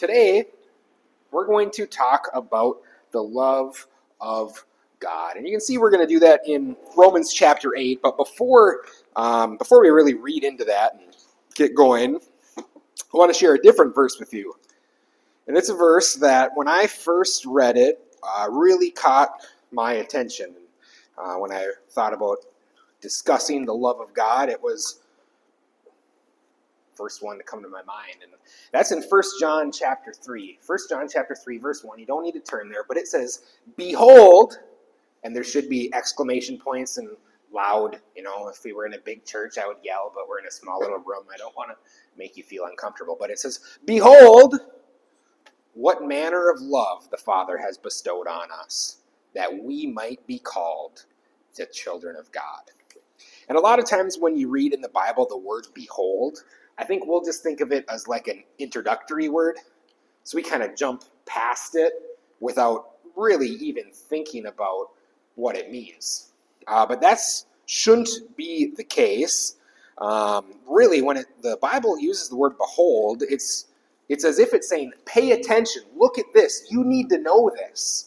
Today, we're going to talk about the love of God. And you can see we're going to do that in Romans chapter 8. But before we really read into that and get going, I want to share a different verse with you. And it's a verse that when I first read it, really caught my attention. When I thought about discussing the love of God, it was first one to come to my mind, and that's in 1 John chapter 3. 1 John chapter 3, verse 1. You don't need to turn there, but it says, "Behold," and there should be exclamation points and loud. If we were in a big church, I would yell, but we're in a small little room. I don't want to make you feel uncomfortable, but it says, "Behold, what manner of love the Father has bestowed on us, that we might be called the children of God." And a lot of times when you read in the Bible the word behold, I think we'll just think of it as like an introductory word. So we kind of jump past it without really even thinking about what it means. But that shouldn't be the case. Really, when the Bible uses the word behold, it's as if it's saying, pay attention, look at this, you need to know this.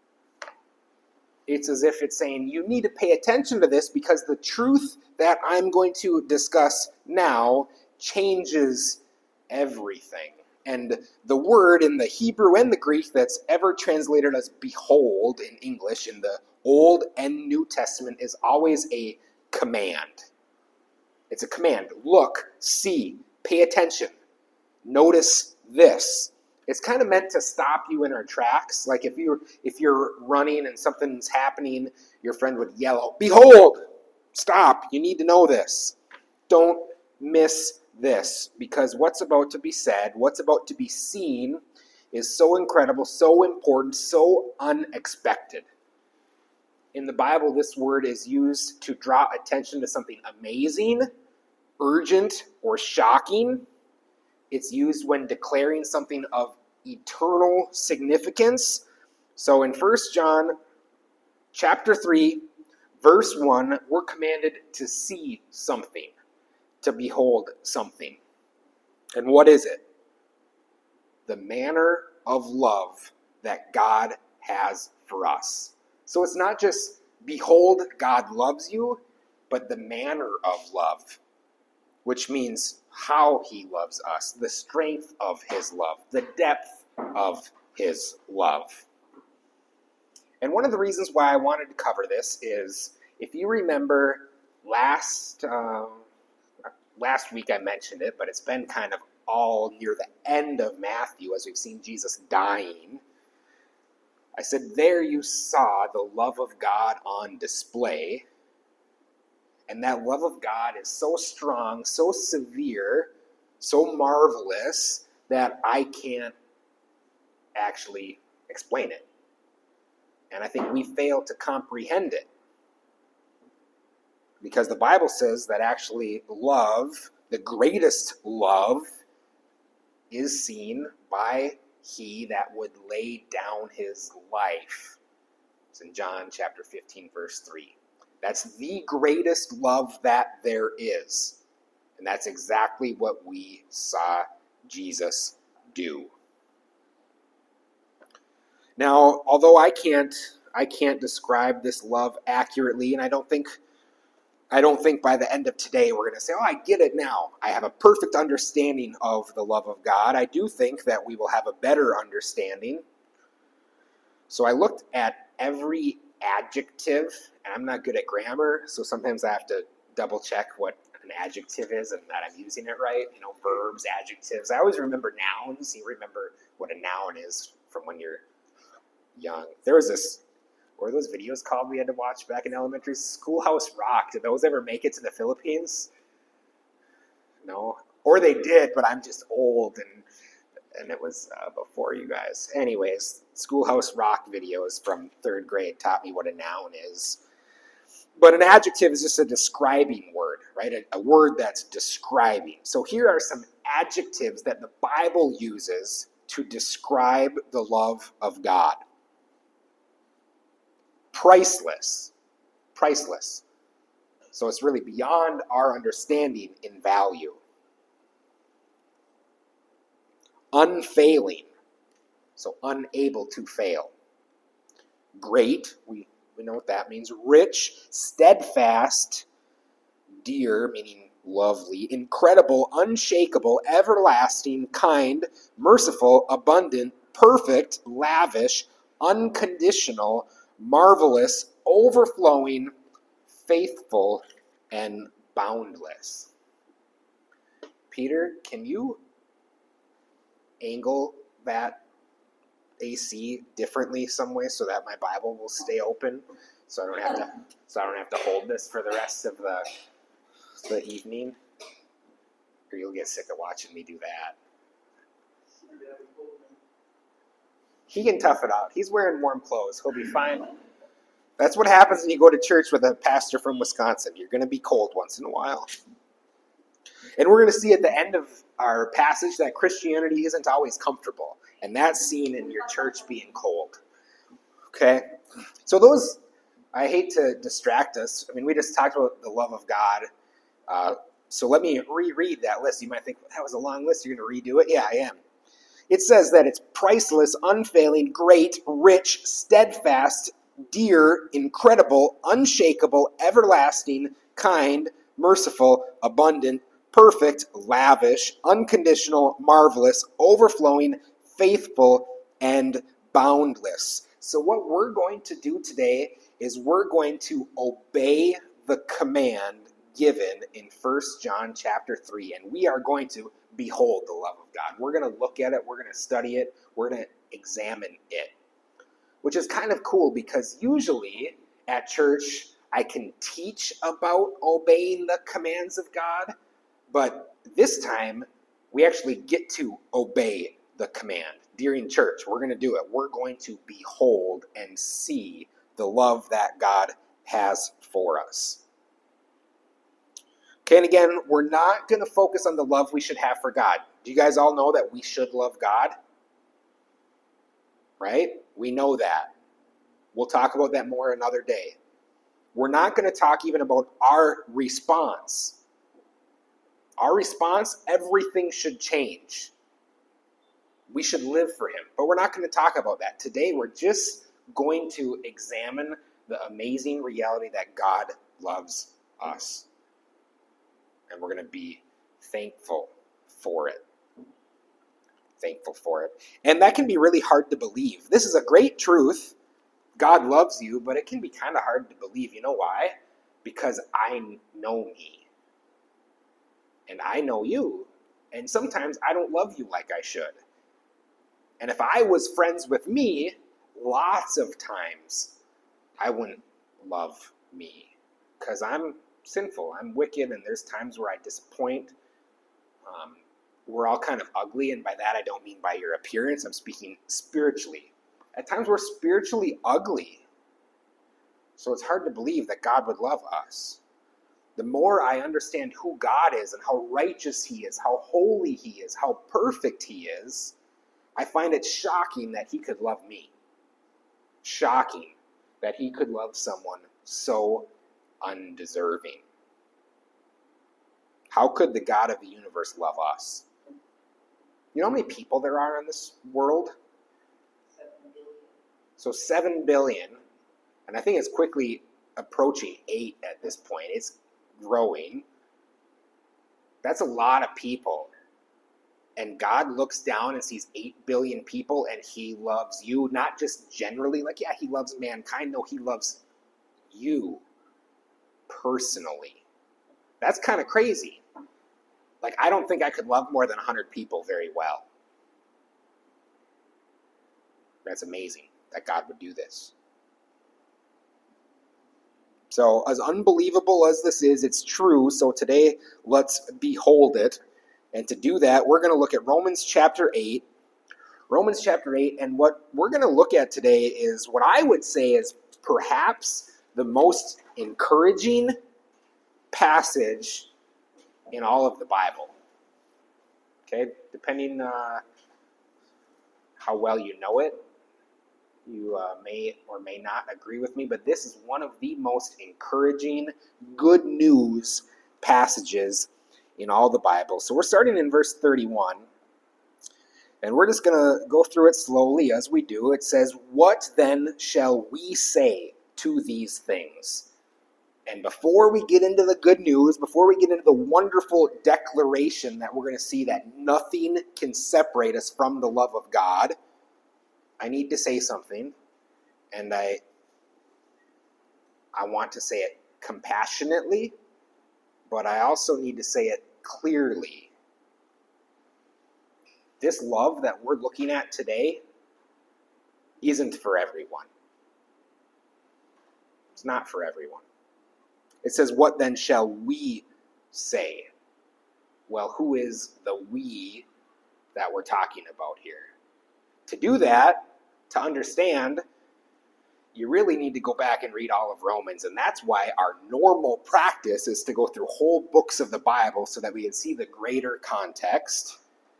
It's as if it's saying, you need to pay attention to this because the truth that I'm going to discuss now changes everything. And the word in the Hebrew and the Greek that's ever translated as behold in English in the Old and New Testament is always a command. It's a command. Look, see, pay attention. Notice this. It's kind of meant to stop you in our tracks. Like if you're running and something's happening, your friend would yell out, "Behold! Stop! You need to know this. Don't miss this." Because what's about to be said, what's about to be seen, is so incredible, so important, so unexpected. In the Bible, this word is used to draw attention to something amazing, urgent, or shocking. It's used when declaring something of eternal significance. So in 1 John chapter 3, verse 1, we're commanded to see something, to behold something. And what is it? The manner of love that God has for us. So it's not just, behold, God loves you, but the manner of love, which means how he loves us, the strength of his love, the depth of his love. And one of the reasons why I wanted to cover this is, if you remember last week I mentioned it, but it's been kind of all near the end of Matthew as we've seen Jesus dying. I said, there you saw the love of God on display. And that love of God is so strong, so severe, so marvelous that I can't actually explain it. And I think we fail to comprehend it. Because the Bible says that actually love, the greatest love, is seen by he that would lay down his life. It's in John chapter 15, verse 3. That's the greatest love that there is. And that's exactly what we saw Jesus do. Now, although I can't describe this love accurately, and I don't think by the end of today we're going to say, "Oh, I get it now. I have a perfect understanding of the love of God." I do think that we will have a better understanding. So I looked at every adjective, and I'm not good at grammar, so sometimes I have to double check what an adjective is and that I'm using it right. Verbs, adjectives. I always remember nouns. You remember what a noun is from when you're young. There was this, what were those videos called we had to watch back in elementary? Schoolhouse Rock. Did those ever make it to the Philippines? No? Or they did, but I'm just old and it was before you guys. Anyways, Schoolhouse Rock videos from 3rd grade taught me what a noun is. But an adjective is just a describing word, right? A word that's describing. So here are some adjectives that the Bible uses to describe the love of God. Priceless. Priceless. So it's really beyond our understanding in value. unfailing, so unable to fail. Great, we know what that means. Rich, steadfast, dear, meaning lovely, incredible, unshakable, everlasting, kind, merciful, abundant, perfect, lavish, unconditional, marvelous, overflowing, faithful, and boundless. Peter, can you angle that AC differently some way so that my Bible will stay open, so I don't have to hold this for the rest of the evening, or you'll get sick of watching me do that. He can tough it out. He's wearing warm clothes. He'll be fine. That's what happens when you go to church with a pastor from Wisconsin. You're going to be cold once in a while. And we're going to see at the end of our passage that Christianity isn't always comfortable. And that's seen in your church being cold. Okay? So those, I hate to distract us. I mean, we just talked about the love of God. So let me reread that list. You might think, that was a long list. You're going to redo it? Yeah, I am. It says that it's priceless, unfailing, great, rich, steadfast, dear, incredible, unshakable, everlasting, kind, merciful, abundant, perfect, lavish, unconditional, marvelous, overflowing, faithful, and boundless. So what we're going to do today is we're going to obey the command given in 1 John chapter 3, and we are going to behold the love of God. We're going to look at it, we're going to study it, we're going to examine it, which is kind of cool because usually at church I can teach about obeying the commands of God, but this time we actually get to obey the command during church. We're going to do it. We're going to behold and see the love that God has for us. Okay, and again, we're not going to focus on the love we should have for God. Do you guys all know that we should love God? Right? We know that. We'll talk about that more another day. We're not going to talk even about our response. Our response, everything should change. We should live for Him. But we're not going to talk about that. Today, we're just going to examine the amazing reality that God loves us. And we're going to be thankful for it. Thankful for it. And that can be really hard to believe. This is a great truth. God loves you, but it can be kind of hard to believe. You know why? Because I know me. And I know you. And sometimes I don't love you like I should. And if I was friends with me, lots of times I wouldn't love me. Because I'm sinful, I'm wicked, and there's times where I disappoint. We're all kind of ugly, and by that I don't mean by your appearance, I'm speaking spiritually. At times we're spiritually ugly. So it's hard to believe that God would love us. The more I understand who God is and how righteous He is, how holy He is, how perfect He is, I find it shocking that He could love me. Shocking that He could love someone so undeserving. How could the God of the universe love us? You know how many people there are in this world? 7 billion. So 7 billion, and I think it's quickly approaching 8 at this point. It's growing. That's a lot of people. And God looks down and sees 8 billion people, and He loves you, not just generally, like, yeah, He loves mankind. No, He loves you personally. That's kind of crazy. Like, I don't think I could love more than 100 people very well. That's amazing that God would do this. So, as unbelievable as this is, it's true. So today, let's behold it. And to do that, we're going to look at Romans chapter 8. Romans chapter 8, and what we're going to look at today is what I would say is perhaps the most encouraging passage in all of the Bible. Okay, depending how well you know it, you may or may not agree with me, but this is one of the most encouraging, good news passages in all the Bible. So we're starting in verse 31. And we're just going to go through it slowly as we do. It says, "What then shall we say to these things?" And before we get into the good news, before we get into the wonderful declaration that we're going to see that nothing can separate us from the love of God, I need to say something. And I want to say it compassionately, but I also need to say it clearly. This love that we're looking at today isn't for everyone. It's not for everyone. It says, "What then shall we say?" Well, who is the we that we're talking about here? To do that, to understand, you really need to go back and read all of Romans, and that's why our normal practice is to go through whole books of the Bible so that we can see the greater context.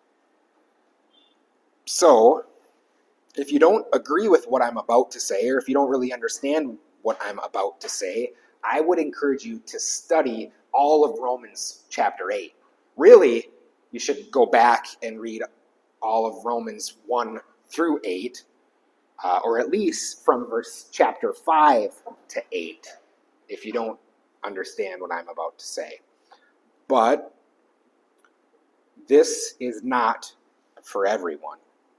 So, if you don't agree with what I'm about to say, or if you don't really understand what I'm about to say, I would encourage you to study all of Romans chapter 8. Really, you should go back and read all of Romans 1 through 8, or at least from verse chapter 5 to 8, if you don't understand what I'm about to say. But this is not for everyone.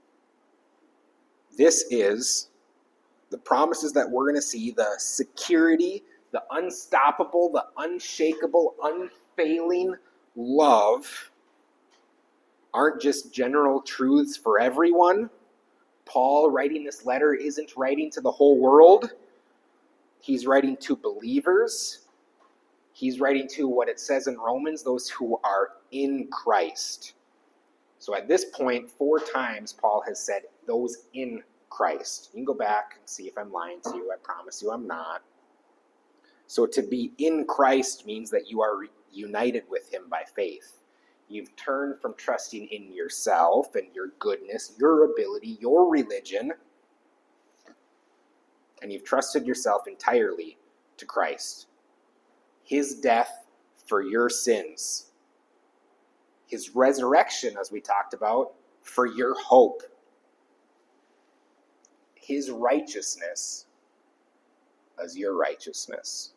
This is the promises that we're going to see, the security, the unstoppable, the unshakable, unfailing love aren't just general truths for everyone. Paul, writing this letter, isn't writing to the whole world. He's writing to believers. He's writing to what it says in Romans, those who are in Christ. So at this point, 4 times Paul has said those in Christ. You can go back and see if I'm lying to you. I promise you I'm not. So to be in Christ means that you are united with him by faith. You've turned from trusting in yourself and your goodness, your ability, your religion, and you've trusted yourself entirely to Christ. His death for your sins. His resurrection, as we talked about, for your hope. His righteousness as your righteousness.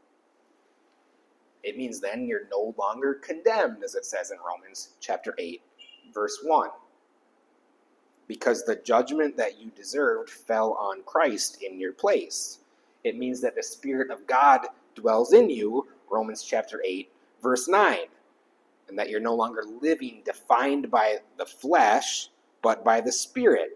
It means then you're no longer condemned, as it says in Romans chapter 8, verse 1. Because the judgment that you deserved fell on Christ in your place. It means that the Spirit of God dwells in you, Romans chapter 8, verse 9. And that you're no longer living defined by the flesh, but by the Spirit.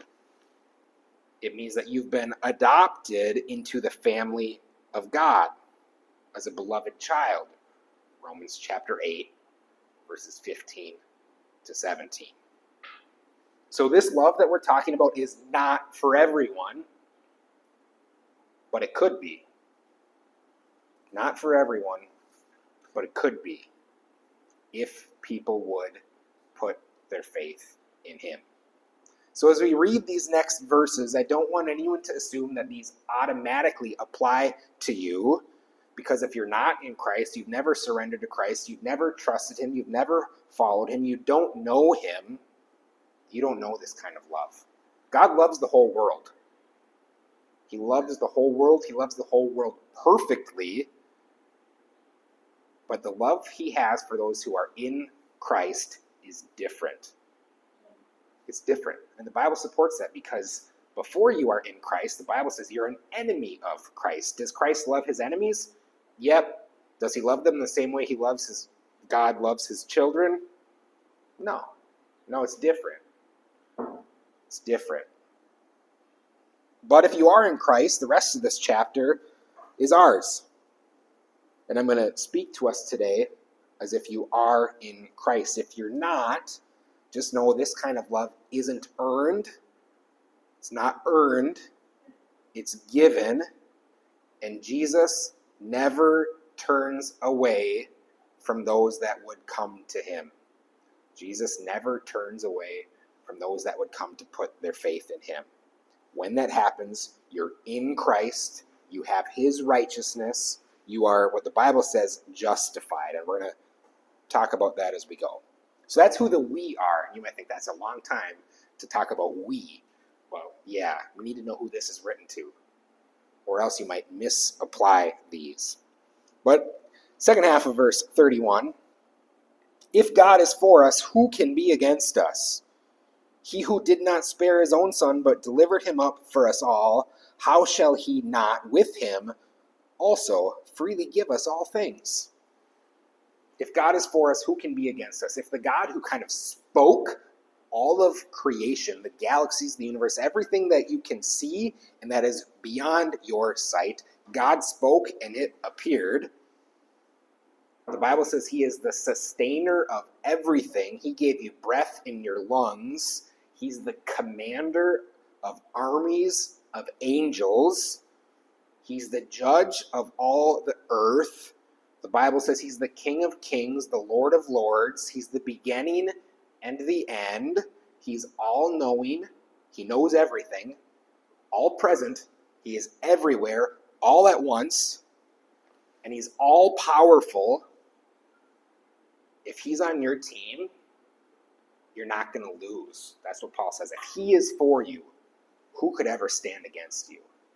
It means that you've been adopted into the family of God as a beloved child. Romans chapter 8, verses 15 to 17. So this love that we're talking about is not for everyone, but it could be. Not for everyone, but it could be, if people would put their faith in him. So as we read these next verses, I don't want anyone to assume that these automatically apply to you, because if you're not in Christ, you've never surrendered to Christ, you've never trusted him, you've never followed him, you don't know him, you don't know this kind of love. God loves the whole world. He loves the whole world. He loves the whole world perfectly. But the love he has for those who are in Christ is different. It's different. And the Bible supports that, because before you are in Christ, the Bible says you're an enemy of Christ. Does Christ love his enemies? Yep. Does he love them the same way God loves his children? No. No, it's different. It's different. But if you are in Christ, the rest of this chapter is ours. And I'm going to speak to us today as if you are in Christ. If you're not, just know this kind of love isn't earned. It's not earned. It's given. And Jesus never turns away from those that would come to him. Jesus never turns away from those that would come to put their faith in him. When that happens, you're in Christ, you have his righteousness, you are, what the Bible says, justified. And we're going to talk about that as we go. So that's who the we are. And you might think that's a long time to talk about we. Well, yeah, we need to know who this is written to, or else you might misapply these. But second half of verse 31, if God is for us, who can be against us? He who did not spare his own son, but delivered him up for us all, how shall he not with him also freely give us all things? If God is for us, who can be against us? If the God who kind of spoke all of creation, the galaxies, the universe, everything that you can see and that is beyond your sight, God spoke and it appeared. The Bible says he is the sustainer of everything. He gave you breath in your lungs. He's the commander of armies of angels. He's the judge of all the earth. The Bible says he's the King of kings, the Lord of lords. He's the beginning and the end. He's all-knowing. He knows everything. All present. He is everywhere, all at once. And he's all-powerful. If he's on your team, you're not going to lose. That's what Paul says. If he is for you, who could ever stand against you?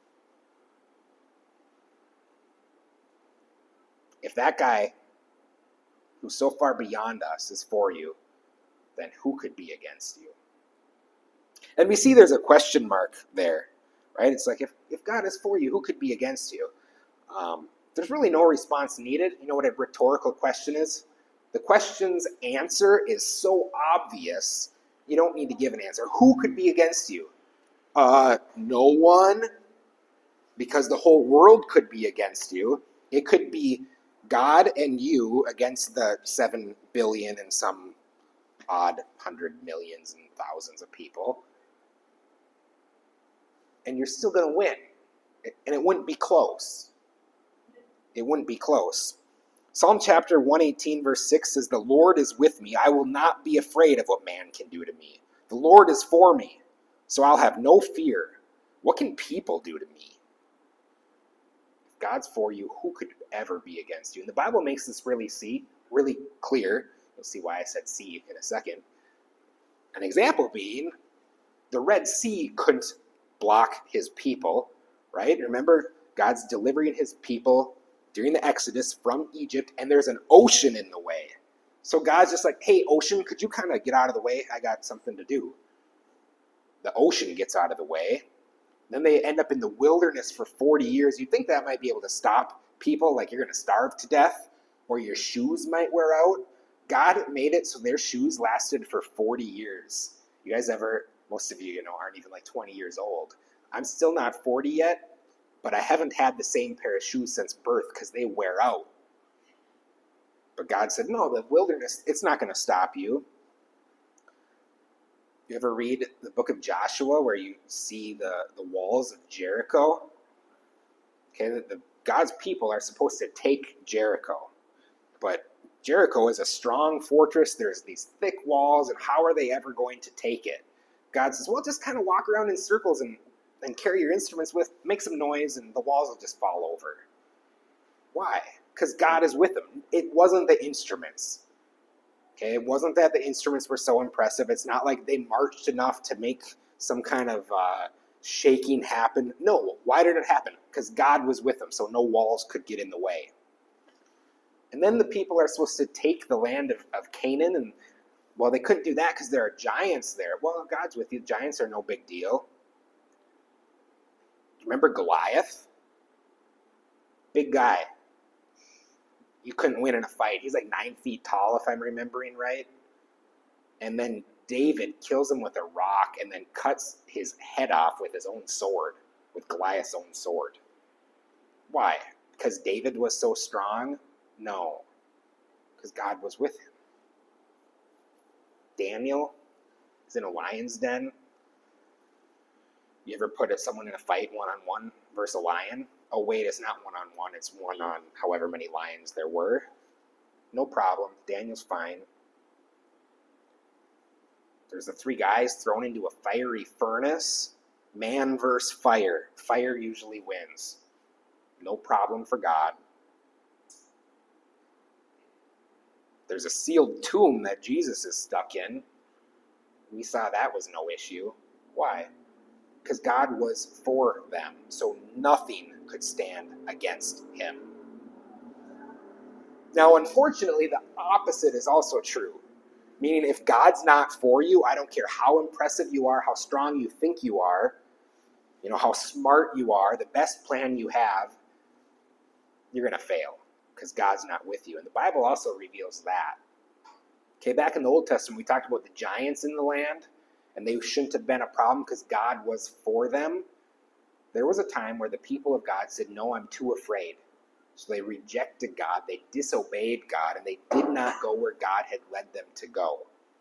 If that guy who's so far beyond us is for you, then who could be against you? And we see there's a question mark there, right? It's like, if God is for you, who could be against you? There's really no response needed. You know what a rhetorical question is? The question's answer is so obvious, you don't need to give an answer. Who could be against you? No one, because the whole world could be against you. It could be God and you against the 7 billion and some odd 100 millions and thousands of people. And you're still going to win. And it wouldn't be close. It wouldn't be close. Psalm chapter 118 verse 6 says, the Lord is with me. I will not be afraid of what man can do to me. The Lord is for me, so I'll have no fear. What can people do to me? If God's for you, who could ever be against you? And the Bible makes this really clear. You'll see why I said see in a second. An example being, the Red Sea couldn't block his people, right? Remember, God's delivering his people during the Exodus from Egypt, and there's an ocean in the way. So God's just like, hey, ocean, could you kind of get out of the way? I got something to do. The ocean gets out of the way. Then they end up in the wilderness for 40 years. You'd think that might be able to stop people, like you're going to starve to death, or your shoes might wear out. God made it so their shoes lasted for 40 years. You guys ever, most of you, aren't even like 20 years old. I'm still not 40 yet, but I haven't had the same pair of shoes since birth because they wear out. But God said, no, the wilderness, it's not going to stop you. You ever read the book of Joshua where you see the walls of Jericho? Okay, God's people are supposed to take Jericho. But Jericho is a strong fortress. There's these thick walls, and how are they ever going to take it? God says, well, just kind of walk around in circles and carry your instruments make some noise, and the walls will just fall over. Why? Because God is with them. It wasn't the instruments. Okay, it wasn't that the instruments were so impressive. It's not like they marched enough to make some kind of shaking happen. No, why did it happen? Because God was with them, so no walls could get in the way. And then the people are supposed to take the land of Canaan, and well, they couldn't do that because there are giants there. Well, God's with you. Giants are no big deal. Remember Goliath? Big guy. You couldn't win in a fight. He's like 9 feet tall, if I'm remembering right. And then David kills him with a rock and then cuts his head off with his own sword, with Goliath's own sword. Why? Because David was so strong? No. Because God was with him. Daniel is in a lion's den. You ever put someone in a fight one-on-one versus a lion? Oh, wait, it's not one-on-one. It's one on however many lions there were. No problem. Daniel's fine. There's the 3 guys thrown into a fiery furnace. Man versus fire. Fire usually wins. No problem for God. There's a sealed tomb that Jesus is stuck in. We saw that was no issue. Why? Because God was for them, so nothing could stand against him. Now, unfortunately, the opposite is also true. Meaning, if God's not for you, I don't care how impressive you are, how strong you think you are, how smart you are, the best plan you have, you're going to fail because God's not with you. And the Bible also reveals that. Okay, back in the Old Testament, we talked about the giants in the land, and they shouldn't have been a problem because God was for them. There was a time where the people of God said, no, I'm too afraid. So they rejected God, they disobeyed God, and they did not go where God had led them to go.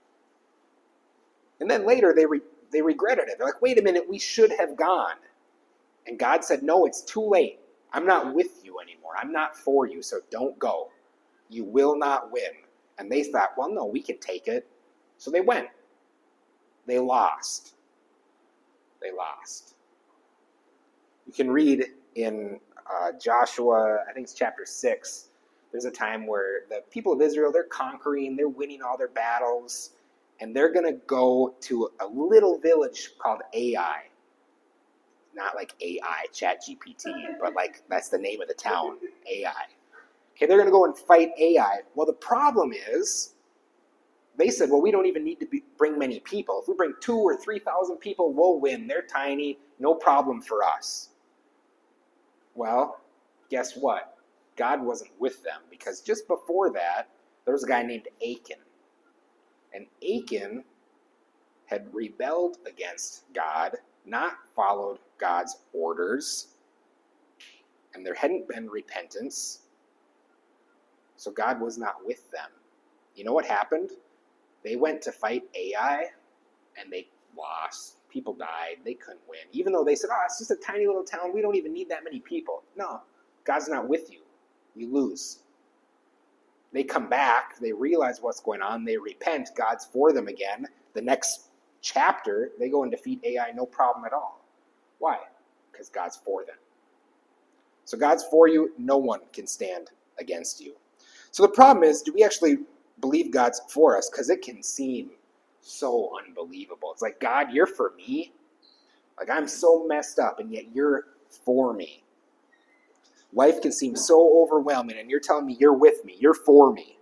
And then later they regretted it. They're like, wait a minute, we should have gone. And God said, no, it's too late. I'm not with you anymore. I'm not for you, so don't go. You will not win. And they thought, well, no, we can take it. So they went. They lost. They lost. You can read in Joshua, I think it's chapter 6, there's a time where the people of Israel, they're conquering, they're winning all their battles, and they're going to go to a little village called Ai. Not like AI, ChatGPT, but like that's the name of the town, Ai. Okay, they're going to go and fight Ai. Well, the problem is, they said, well, we don't even need to bring many people. If we bring 2,000 or 3,000 people, we'll win. They're tiny, no problem for us. Well, guess what? God wasn't with them because just before that, there was a guy named Achan. And Achan had rebelled against God, not followed God's orders, and there hadn't been repentance, so God was not with them. You know what happened? They went to fight Ai, and they lost. People died. They couldn't win. Even though they said, it's just a tiny little town. We don't even need that many people. No, God's not with you. You lose. They come back. They realize what's going on. They repent. God's for them again. The next chapter, they go and defeat Ai, no problem at all. Why? Because God's for them. So God's for you. No one can stand against you. So the problem is, do we actually believe God's for us? Because it can seem so unbelievable. It's like, God, you're for me? Like, I'm so messed up, and yet you're for me. Life can seem so overwhelming, and you're telling me you're with me, you're for me.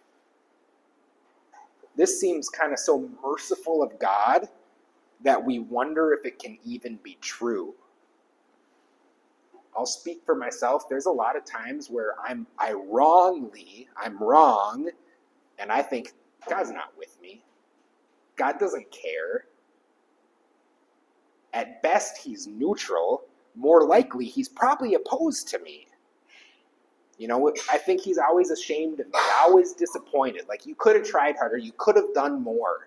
This seems kind of so merciful of God that we wonder if it can even be true. I'll speak for myself. There's a lot of times where I'm wrong, and I think, God's not with me. God doesn't care. At best, he's neutral. More likely, he's probably opposed to me. I think he's always ashamed of me, always disappointed. Like, you could have tried harder. You could have done more.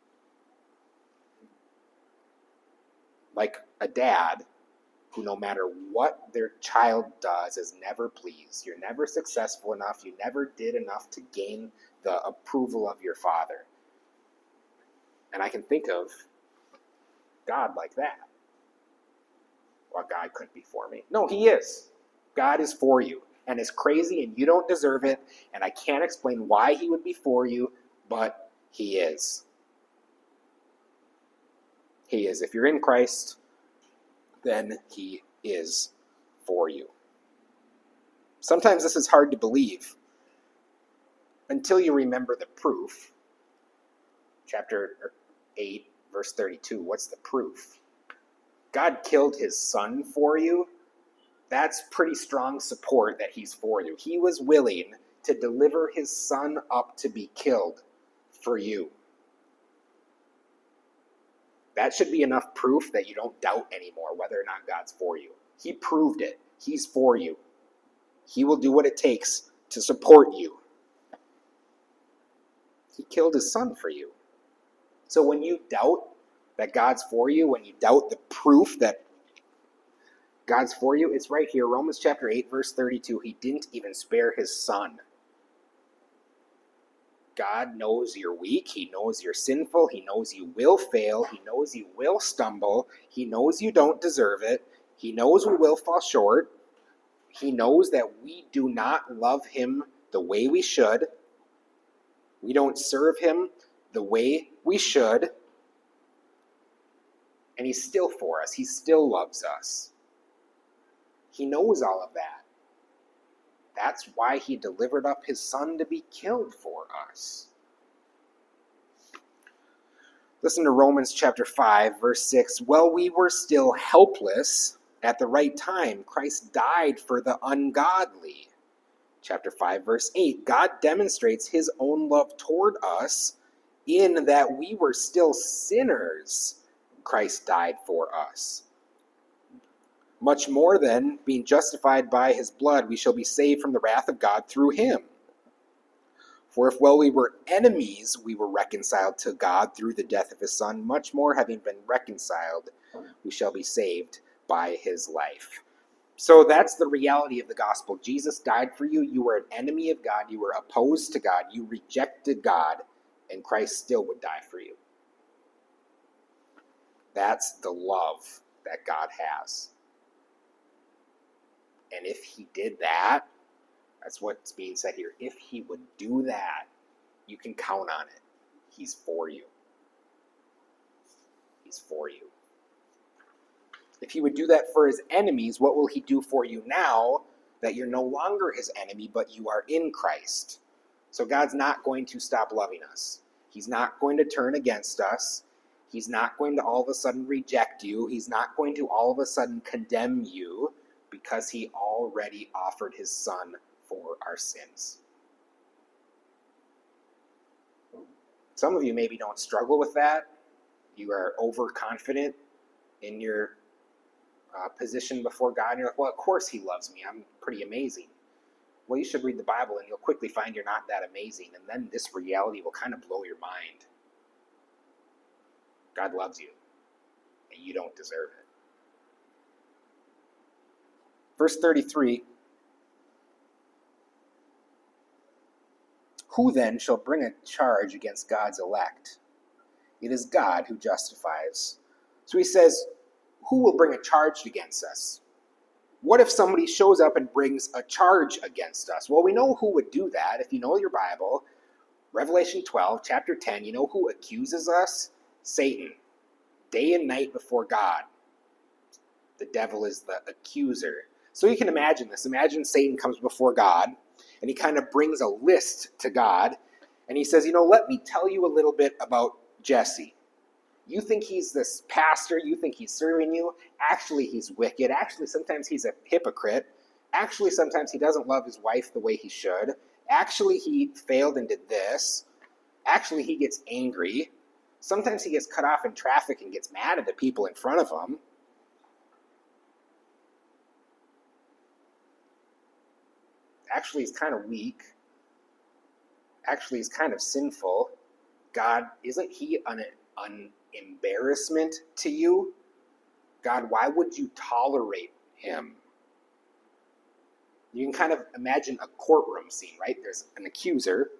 Like a dad who, no matter what their child does, is never pleased. You're never successful enough. You never did enough to gain the approval of your father. And I can think of God like that. Well, God couldn't be for me. No, he is. God is for you. And it's crazy, and you don't deserve it, and I can't explain why he would be for you, but he is. He is. If you're in Christ, then he is for you. Sometimes this is hard to believe until you remember the proof. Chapter 8, verse 32, what's the proof? God killed his son for you. That's pretty strong support that he's for you. He was willing to deliver his son up to be killed for you. That should be enough proof that you don't doubt anymore whether or not God's for you. He proved it. He's for you. He will do what it takes to support you. He killed his son for you. So when you doubt that God's for you, when you doubt the proof that God's for you, it's right here, Romans chapter 8, verse 32. He didn't even spare his son. God knows you're weak. He knows you're sinful. He knows you will fail. He knows you will stumble. He knows you don't deserve it. He knows we will fall short. He knows that we do not love him the way we should. We don't serve him the way we should, and he's still for us. He still loves us. He knows all of that. That's why he delivered up his son to be killed for us. Listen to Romans chapter 5, verse 6. While we were still helpless, at the right time, Christ died for the ungodly. Chapter 5, verse 8. God demonstrates his own love toward us in that we were still sinners. Christ died for us. Much more then, being justified by his blood, we shall be saved from the wrath of God through him. For if while we were enemies, we were reconciled to God through the death of his son, much more having been reconciled, we shall be saved by his life. So that's the reality of the gospel. Jesus died for you. You were an enemy of God. You were opposed to God. You rejected God, and Christ still would die for you. That's the love that God has. And if he did that, that's what's being said here. If he would do that, you can count on it. He's for you. He's for you. If he would do that for his enemies, what will he do for you now that you're no longer his enemy, but you are in Christ? So God's not going to stop loving us. He's not going to turn against us. He's not going to all of a sudden reject you. He's not going to all of a sudden condemn you because he already offered his son for our sins. Some of you maybe don't struggle with that. You are overconfident in your position before God. And you're like, well, of course he loves me. I'm pretty amazing. Well, you should read the Bible and you'll quickly find you're not that amazing. And then this reality will kind of blow your mind. God loves you, and you don't deserve it. Verse 33, who then shall bring a charge against God's elect? It is God who justifies. So he says, who will bring a charge against us? What if somebody shows up and brings a charge against us? Well, we know who would do that. If you know your Bible, Revelation 12, chapter 10, you know who accuses us? Satan. Day and night before God. The devil is the accuser. So you can imagine this. Imagine Satan comes before God, and he kind of brings a list to God, and he says, let me tell you a little bit about Jesse. You think he's this pastor, you think he's serving you. Actually, he's wicked. Actually, sometimes he's a hypocrite. Actually, sometimes he doesn't love his wife the way he should. Actually, he failed and did this. Actually, he gets angry. Sometimes he gets cut off in traffic and gets mad at the people in front of him. Actually, he's kind of weak. Actually, he's kind of sinful. God, isn't he an embarrassment to you? God, why would you tolerate him? You can kind of imagine a courtroom scene, right? There's an accuser.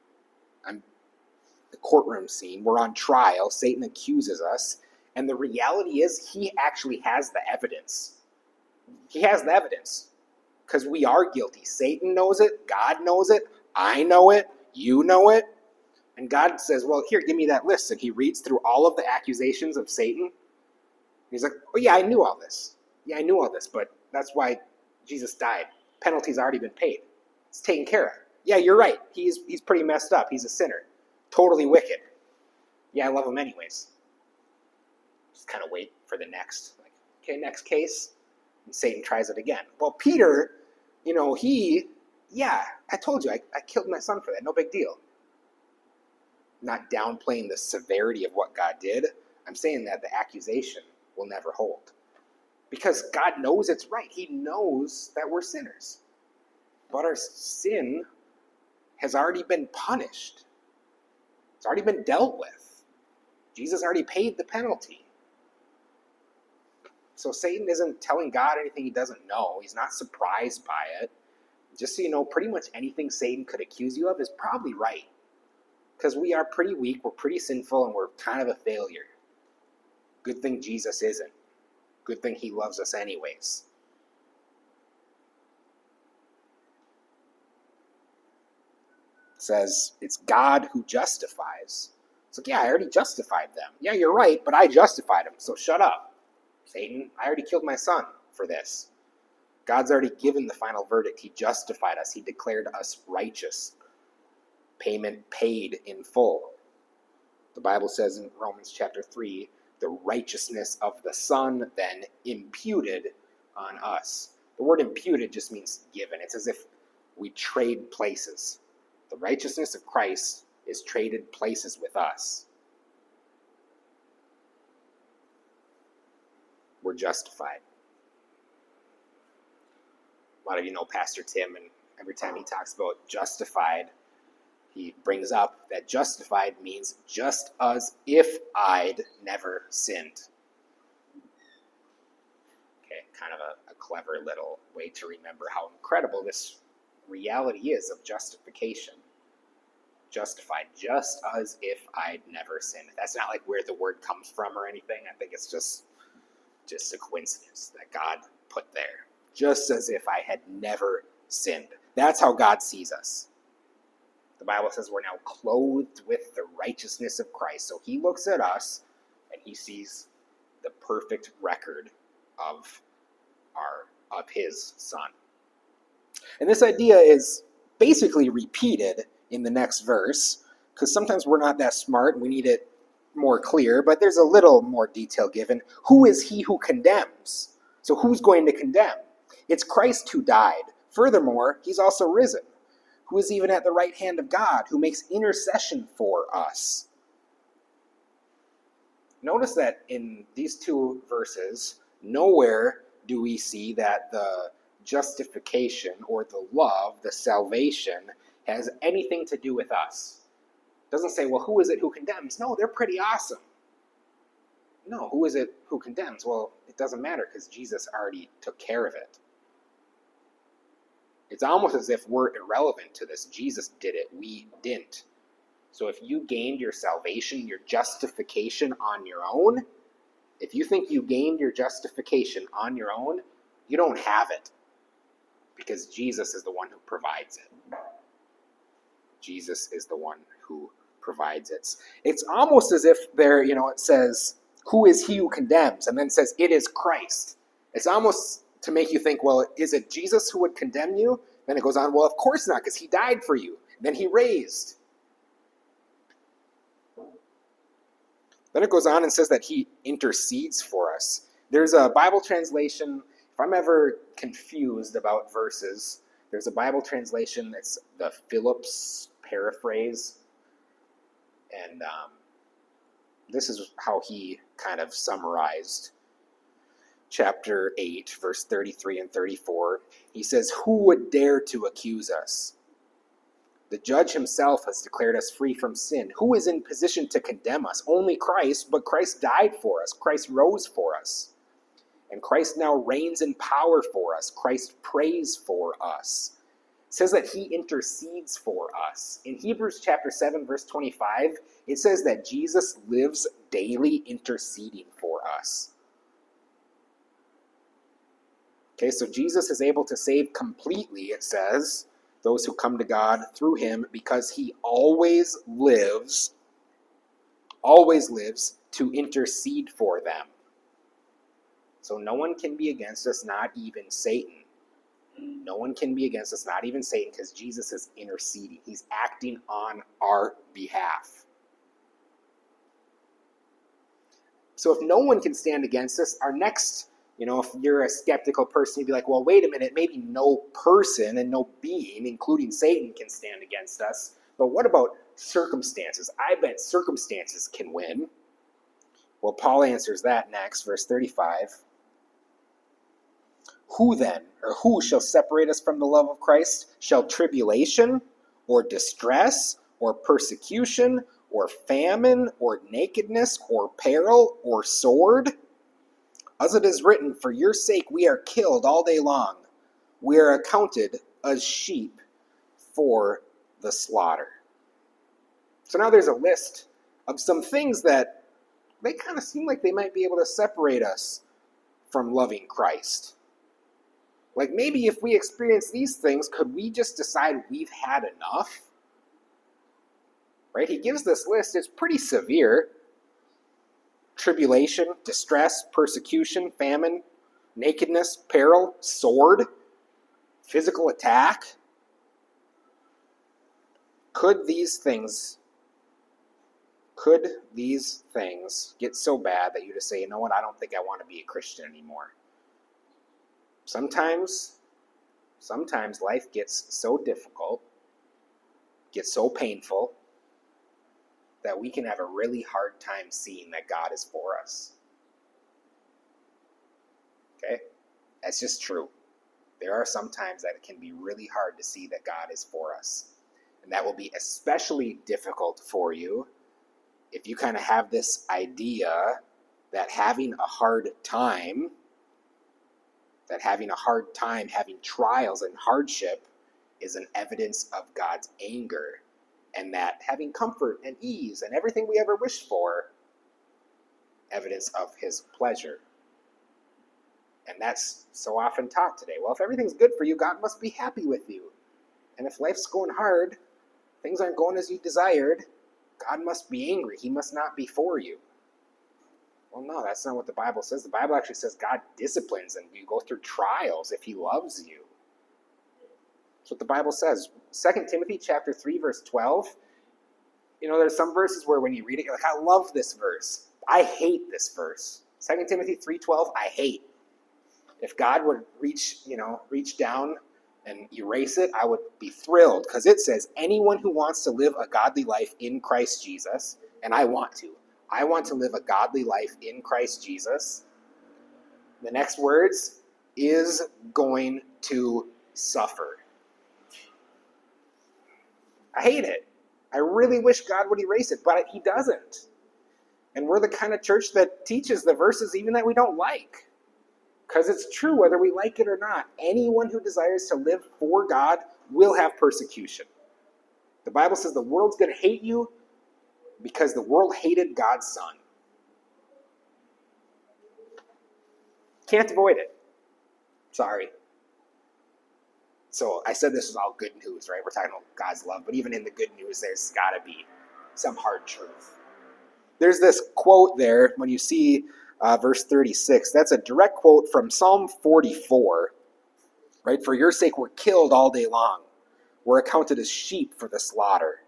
The courtroom scene. We're on trial. Satan accuses us. And the reality is he actually has the evidence. He has the evidence. Because we are guilty. Satan knows it. God knows it. I know it. You know it. And God says, well, here, give me that list. And he reads through all of the accusations of Satan. He's like, oh, yeah, I knew all this. Yeah, I knew all this, but that's why Jesus died. Penalty's already been paid. It's taken care of. Yeah, you're right. He's pretty messed up. He's a sinner. Totally wicked. Yeah, I love him anyways. Just kind of wait for the next. Like, okay, next case. And Satan tries it again. Well, Peter, I told you, I killed my son for that. No big deal. Not downplaying the severity of what God did. I'm saying that the accusation will never hold. Because God knows it's right. He knows that we're sinners. But our sin has already been punished. It's already been dealt with. Jesus already paid the penalty. So Satan isn't telling God anything he doesn't know. He's not surprised by it. Just so you know, pretty much anything Satan could accuse you of is probably right. Because we are pretty weak, we're pretty sinful, and we're kind of a failure. Good thing Jesus isn't. Good thing he loves us anyways. says it's God who justifies. It's like, yeah, I already justified them. Yeah, you're right, but I justified them, so shut up. Satan, I already killed my son for this. God's already given the final verdict. He justified us. He declared us righteous. Payment paid in full. The Bible says in Romans chapter 3, the righteousness of the Son then imputed on us. The word imputed just means given. It's as if we trade places. The righteousness of Christ is traded places with us. We're justified. A lot of you know Pastor Tim, and every time he talks about justified, he brings up that justified means just as if I'd never sinned. Okay, kind of a clever little way to remember how incredible this reality is of justification. Justified, just as if I'd never sinned. That's not like where the word comes from or anything. I think it's just a coincidence that God put there. Just as if I had never sinned. That's how God sees us. The Bible says we're now clothed with the righteousness of Christ. So he looks at us and he sees the perfect record of his Son. And this idea is basically repeated in the next verse, because sometimes we're not that smart and we need it more clear, but there's a little more detail given. Who is he who condemns? So who's going to condemn? It's Christ who died. Furthermore, he's also risen, who is even at the right hand of God, who makes intercession for us. Notice that in these two verses, nowhere do we see that the justification or the love, the salvation, has anything to do with us. It doesn't say, well, who is it who condemns? No, they're pretty awesome. No, who is it who condemns? Well, it doesn't matter because Jesus already took care of it. It's almost as if we're irrelevant to this. Jesus did it. We didn't. So if you gained your salvation, your justification on your own, if you think you gained your justification on your own, you don't have it. Because Jesus is the one who provides it. Jesus is the one who provides it. It's almost as if there, it says, who is he who condemns? And then it says, it is Christ. It's almost to make you think, well, is it Jesus who would condemn you? Then it goes on, well, of course not, because he died for you. Then he raised. Then it goes on and says that he intercedes for us. There's a Bible translation, if I'm ever confused about verses, there's a Bible translation, it's the Phillips paraphrase. And this is how he kind of summarized chapter 8, verse 33 and 34. He says, who would dare to accuse us? The judge himself has declared us free from sin. Who is in position to condemn us? Only Christ, but Christ died for us. Christ rose for us. And Christ now reigns in power for us. Christ prays for us. It says that he intercedes for us. In Hebrews chapter 7, verse 25, it says that Jesus lives daily interceding for us. Okay, so Jesus is able to save completely, it says, those who come to God through him, because he always lives to intercede for them. So no one can be against us, not even Satan. No one can be against us, not even Satan, because Jesus is interceding. He's acting on our behalf. So if no one can stand against us, our next, if you're a skeptical person, you'd be like, well, wait a minute, maybe no person and no being, including Satan, can stand against us. But what about circumstances? I bet circumstances can win. Well, Paul answers that next, verse 35. Who then, or who shall separate us from the love of Christ? Shall tribulation, or distress, or persecution, or famine, or nakedness, or peril, or sword? As it is written, for your sake we are killed all day long. We are accounted as sheep for the slaughter. So now there's a list of some things that they kind of seem like they might be able to separate us from loving Christ. Like maybe if we experience these things, could we just decide we've had enough? right? He gives this list. It's pretty severe. Tribulation, distress, persecution, famine, nakedness, peril, sword, physical attack. Could these things get so bad that you just say, you know what, I don't think I want to be a Christian anymore? Sometimes life gets so difficult, gets so painful, that we can have a really hard time seeing that God is for us. Okay? That's just true. There are some times that it can be really hard to see that God is for us. And that will be especially difficult for you if you kind of have this idea that having a hard time, having trials and hardship is an evidence of God's anger, and that having comfort and ease and everything we ever wished for, evidence of his pleasure. And that's so often taught today. Well, if everything's good for you, God must be happy with you. And if life's going hard, things aren't going as you desired, God must be angry. He must not be for you. Well, no, that's not what the Bible says. The Bible actually says God disciplines and you go through trials if he loves you. That's what the Bible says. 2 Timothy chapter 3, verse 12. There's some verses where when you read it, you're like, I love this verse. I hate this verse. 2 Timothy 3:12, I hate. If God would reach down and erase it, I would be thrilled, because it says anyone who wants to live a godly life in Christ Jesus, and I want to live a godly life in Christ Jesus. The next words, is going to suffer. I hate it. I really wish God would erase it, but he doesn't. And we're the kind of church that teaches the verses even that we don't like. Because it's true whether we like it or not. Anyone who desires to live for God will have persecution. The Bible says the world's going to hate you because the world hated God's Son. Can't avoid it. Sorry. So I said this was all good news, right? We're talking about God's love, but even in the good news, there's got to be some hard truth. There's this quote there when you see verse 36. That's a direct quote from Psalm 44, right? For your sake we're killed all day long. We're accounted as sheep for the slaughter.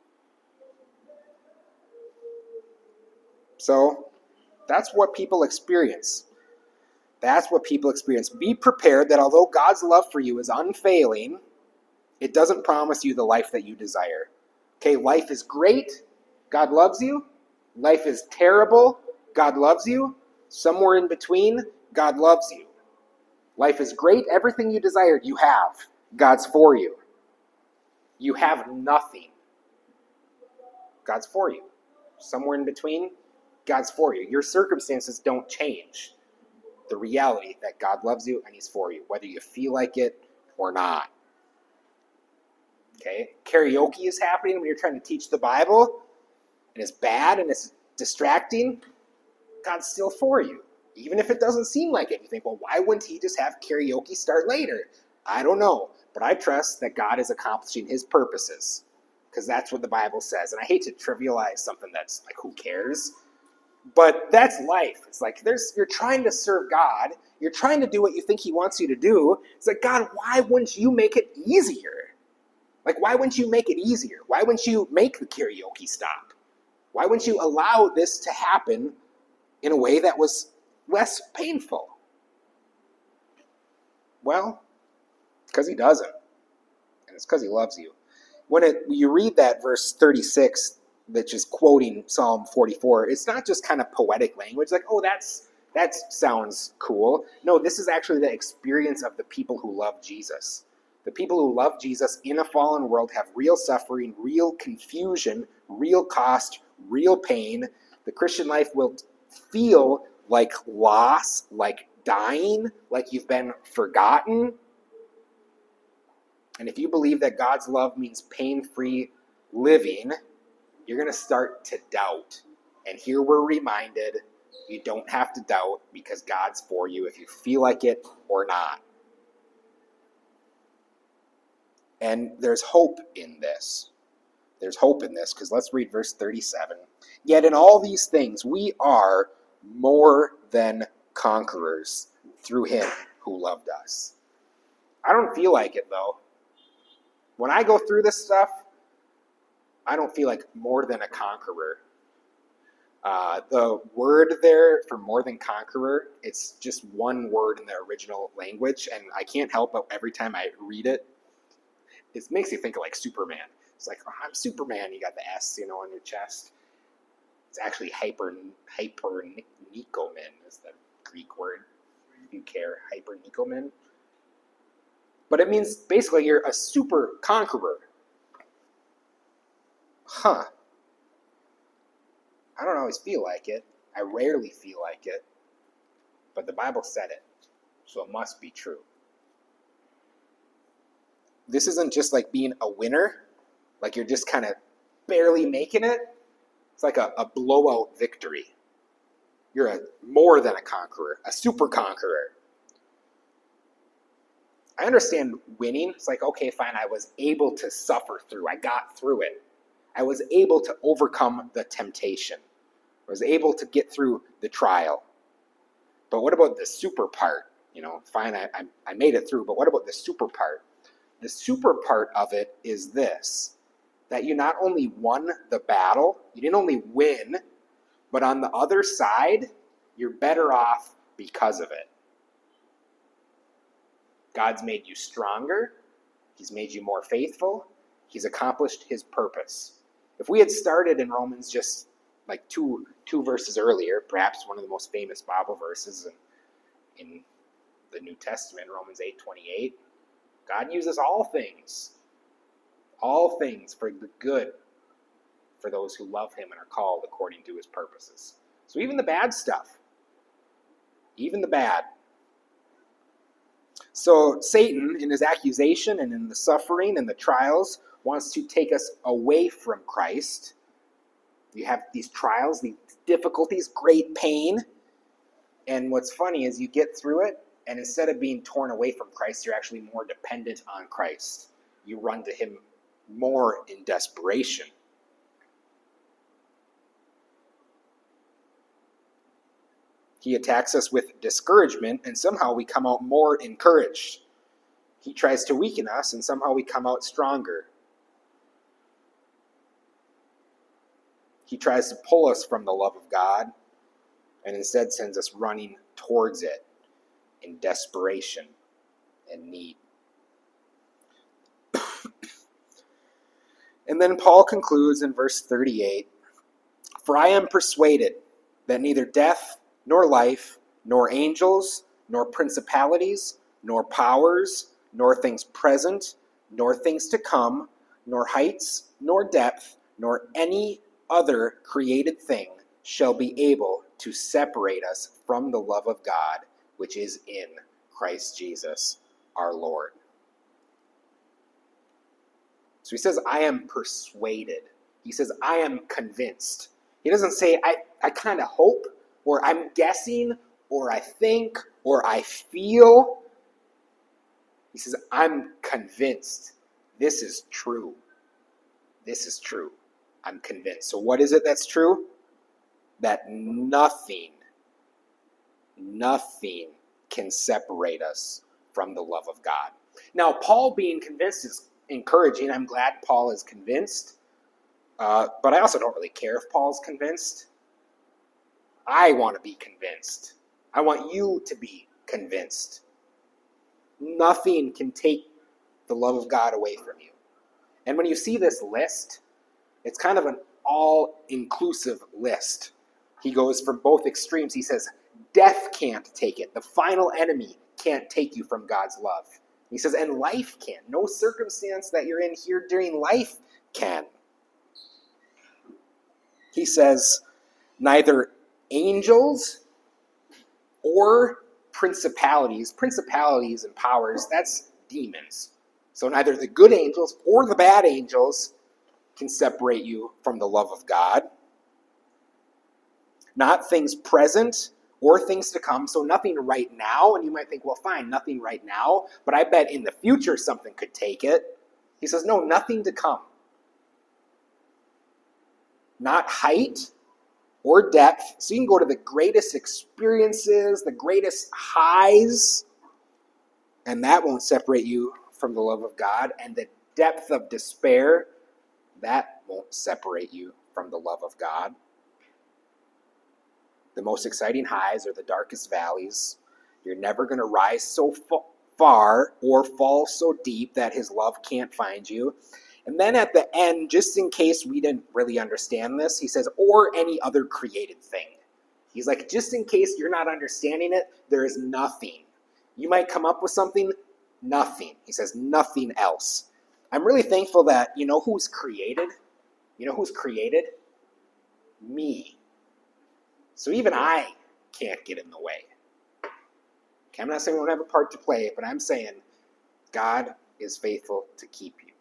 So that's what people experience. That's what people experience. Be prepared that although God's love for you is unfailing, it doesn't promise you the life that you desire. Okay, life is great. God loves you. Life is terrible. God loves you. Somewhere in between, God loves you. Life is great. Everything you desired, you have. God's for you. You have nothing. God's for you. Somewhere in between, God's for you. Your circumstances don't change the reality that God loves you and he's for you, whether you feel like it or not. Okay? Karaoke is happening when you're trying to teach the Bible, and it's bad and it's distracting. God's still for you. Even if it doesn't seem like it. You think, well, why wouldn't he just have karaoke start later? I don't know. But I trust that God is accomplishing his purposes, because that's what the Bible says. And I hate to trivialize something that's like, who cares? But that's life. It's like you're trying to serve God. You're trying to do what you think he wants you to do. It's like, God, why wouldn't you make it easier? Like, why wouldn't you make it easier? Why wouldn't you make the karaoke stop? Why wouldn't you allow this to happen in a way that was less painful? Well, because he doesn't. And it's because he loves you. When you read that verse 36, which is quoting Psalm 44, it's not just kind of poetic language, like, oh, that sounds cool. No, this is actually the experience of the people who love Jesus. The people who love Jesus in a fallen world have real suffering, real confusion, real cost, real pain. The Christian life will feel like loss, like dying, like you've been forgotten. And if you believe that God's love means pain-free living, you're going to start to doubt. And here we're reminded you don't have to doubt, because God's for you if you feel like it or not. And there's hope in this. There's hope in this, because let's read verse 37. Yet in all these things we are more than conquerors through him who loved us. I don't feel like it, though. When I go through this stuff, I don't feel like more than a conqueror. The word there for more than conqueror, it's just one word in the original language, and I can't help but every time I read it, it makes you think of like Superman. It's like, oh, I'm Superman, you got the S, on your chest. It's actually hypernikomen is the Greek word, if you care, hypernikomen. But it means basically you're a super conqueror. Huh. I don't always feel like it. I rarely feel like it. But the Bible said it, so it must be true. This isn't just like being a winner, like you're just kind of barely making it. It's like a blowout victory. You're more than a conqueror, a super conqueror. I understand winning. It's like, okay, fine, I was able to suffer through. I got through it. I was able to overcome the temptation. I was able to get through the trial. But what about the super part? Fine, I made it through, but what about the super part? The super part of it is this, that you not only won the battle, you didn't only win, but on the other side, you're better off because of it. God's made you stronger. He's made you more faithful. He's accomplished his purpose. If we had started in Romans just like two verses earlier, perhaps one of the most famous Bible verses in the New Testament, Romans 8:28, God uses all things for the good for those who love him and are called according to his purposes. So even the bad stuff, even the bad. So Satan, in his accusation and in the suffering and the trials, wants to take us away from Christ. You have these trials, these difficulties, great pain. And what's funny is you get through it, and instead of being torn away from Christ, you're actually more dependent on Christ. You run to him more in desperation. He attacks us with discouragement, and somehow we come out more encouraged. He tries to weaken us, and somehow we come out stronger. He tries to pull us from the love of God, and instead sends us running towards it in desperation and need. And then Paul concludes in verse 38, "For I am persuaded that neither death, nor life, nor angels, nor principalities, nor powers, nor things present, nor things to come, nor heights, nor depth, nor any other created thing shall be able to separate us from the love of God, which is in Christ Jesus our Lord." So he says, I am persuaded. He says, I am convinced. He doesn't say, I kind of hope, or I'm guessing, or I think, or I feel. He says, I'm convinced. This is true. This is true. I'm convinced. So what is it that's true? That nothing can separate us from the love of God. Now, Paul being convinced is encouraging. I'm glad Paul is convinced. But I also don't really care if Paul's convinced. I want to be convinced. I want you to be convinced. Nothing can take the love of God away from you. And when you see this list, it's kind of an all-inclusive list. He goes from both extremes. He says, death can't take it. The final enemy can't take you from God's love. He says, and life can. No circumstance that you're in here during life can. He says, neither angels or principalities and powers, that's demons. So neither the good angels or the bad angels can separate you from the love of God. Not things present or things to come, so nothing right now. And you might think, well, fine, nothing right now, but I bet in the future something could take it. He says, no, nothing to come. not height or depth. So you can go to the greatest experiences, the greatest highs, and that won't separate you from the love of God. And the depth of despair, that won't separate you from the love of God. The most exciting highs are the darkest valleys. You're never going to rise so far or fall so deep that his love can't find you. And then at the end, just in case we didn't really understand this, he says, or any other created thing. He's like, just in case you're not understanding it, there is nothing. You might come up with something, nothing. He says, nothing else. I'm really thankful that, you know who's created? You know who's created? Me. So even I can't get in the way. Okay, I'm not saying we don't have a part to play, but I'm saying God is faithful to keep you.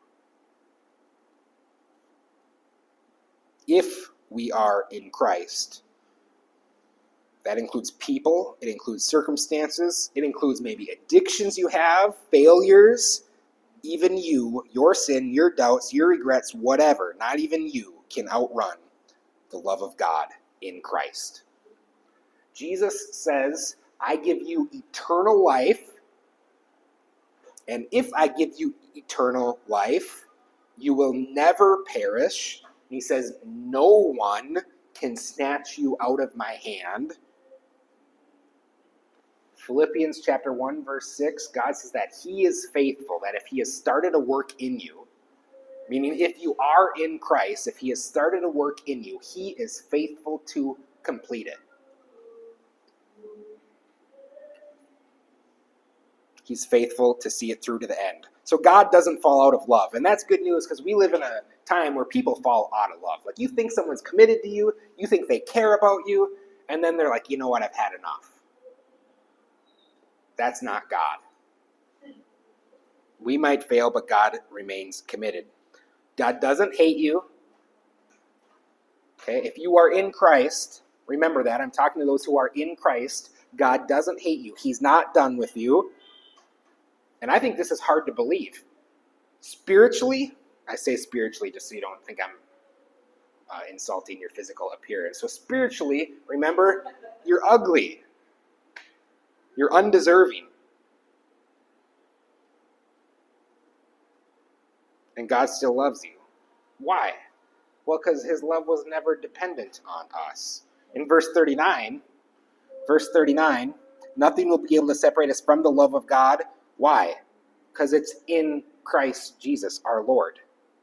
If we are in Christ, that includes people, it includes circumstances, it includes maybe addictions you have, failures, even you, your sin, your doubts, your regrets, whatever, not even you can outrun the love of God in Christ. Jesus says, I give you eternal life, and if I give you eternal life, you will never perish. He says, no one can snatch you out of my hand. Philippians chapter 1, verse 6, God says that he is faithful, that if he has started a work in you, meaning if you are in Christ, if he has started a work in you, he is faithful to complete it. He's faithful to see it through to the end. So God doesn't fall out of love. And that's good news because we live in a time where people fall out of love. Like you think someone's committed to you, you think they care about you, and then they're like, you know what, I've had enough. That's not God. We might fail, but God remains committed. God doesn't hate you. Okay, if you are in Christ, remember that. I'm talking to those who are in Christ. God doesn't hate you. He's not done with you. And I think this is hard to believe. Spiritually, I say spiritually just so you don't think I'm insulting your physical appearance. So spiritually, remember, you're ugly. You're undeserving. And God still loves you. Why? Well, because his love was never dependent on us. In verse 39, nothing will be able to separate us from the love of God. Why? Because it's in Christ Jesus our Lord.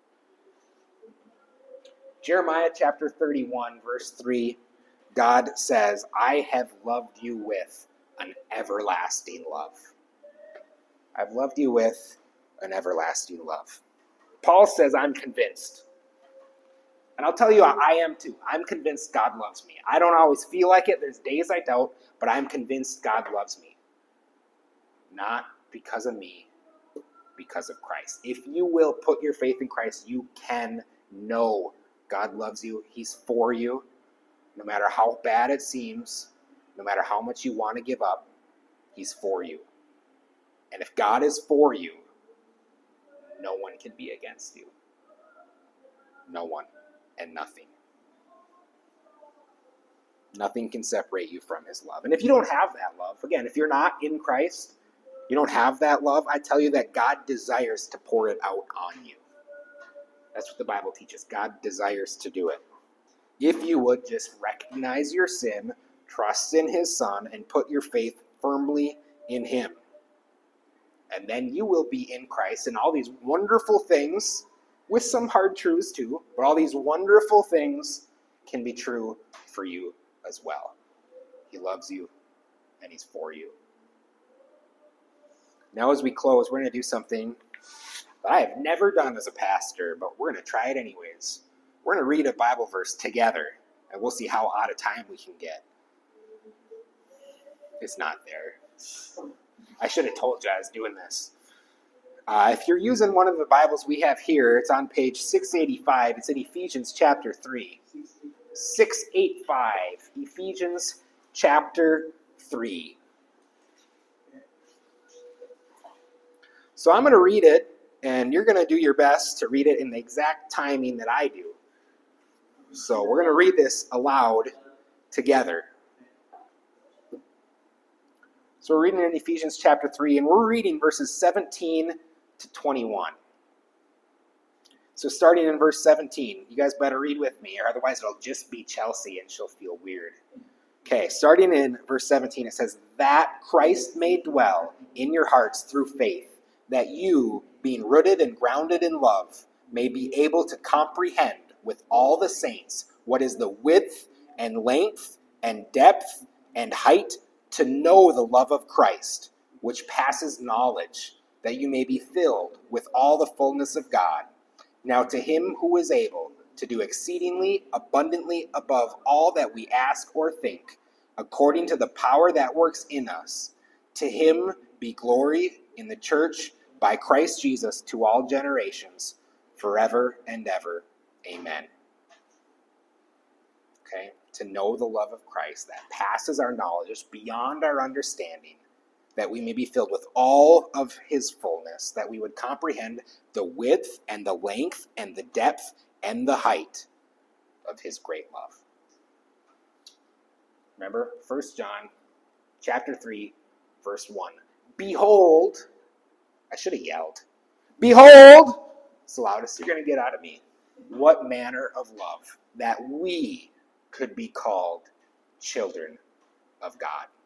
Jeremiah chapter 31, verse 3, God says, I have loved you with an everlasting love. I've loved you with an everlasting love. Paul says, I'm convinced. And I'll tell you, I am too. I'm convinced God loves me. I don't always feel like it. There's days I doubt, but I'm convinced God loves me. Not because of me, because of Christ. If you will put your faith in Christ, you can know God loves you. He's for you. No matter how bad it seems, no matter how much you want to give up, he's for you. And if God is for you, no one can be against you. No one and nothing. Nothing can separate you from his love. And if you don't have that love, again, if you're not in Christ, you don't have that love, I tell you that God desires to pour it out on you. That's what the Bible teaches. God desires to do it. If you would just recognize your sin, trust in his Son, and put your faith firmly in him. And then you will be in Christ, and all these wonderful things, with some hard truths too, but all these wonderful things can be true for you as well. He loves you, and he's for you. Now as we close, we're going to do something that I have never done as a pastor, but we're going to try it anyways. We're going to read a Bible verse together, and we'll see how out of time we can get. It's not there. I should have told you I was doing this. If you're using one of the Bibles we have here, it's on page 685. It's in Ephesians chapter 3. 685. Ephesians chapter 3. So I'm going to read it, and you're going to do your best to read it in the exact timing that I do. So we're going to read this aloud together. So we're reading in Ephesians chapter 3, and we're reading verses 17 to 21. So starting in verse 17, you guys better read with me, or otherwise it'll just be Chelsea and she'll feel weird. Okay, starting in verse 17, it says, "That Christ may dwell in your hearts through faith, that you, being rooted and grounded in love, may be able to comprehend with all the saints what is the width and length and depth and height, to know the love of Christ, which passes knowledge, that you may be filled with all the fullness of God. Now to him who is able to do exceedingly abundantly above all that we ask or think, according to the power that works in us, to him be glory in the church by Christ Jesus to all generations, forever and ever. Amen." Okay, to know the love of Christ that passes our knowledge, beyond our understanding, that we may be filled with all of his fullness, that we would comprehend the width and the length and the depth and the height of his great love. Remember, 1 John chapter 3, verse 1. Behold, I should have yelled. Behold, it's the loudest you're going to get out of me. What manner of love, that we could be called children of God.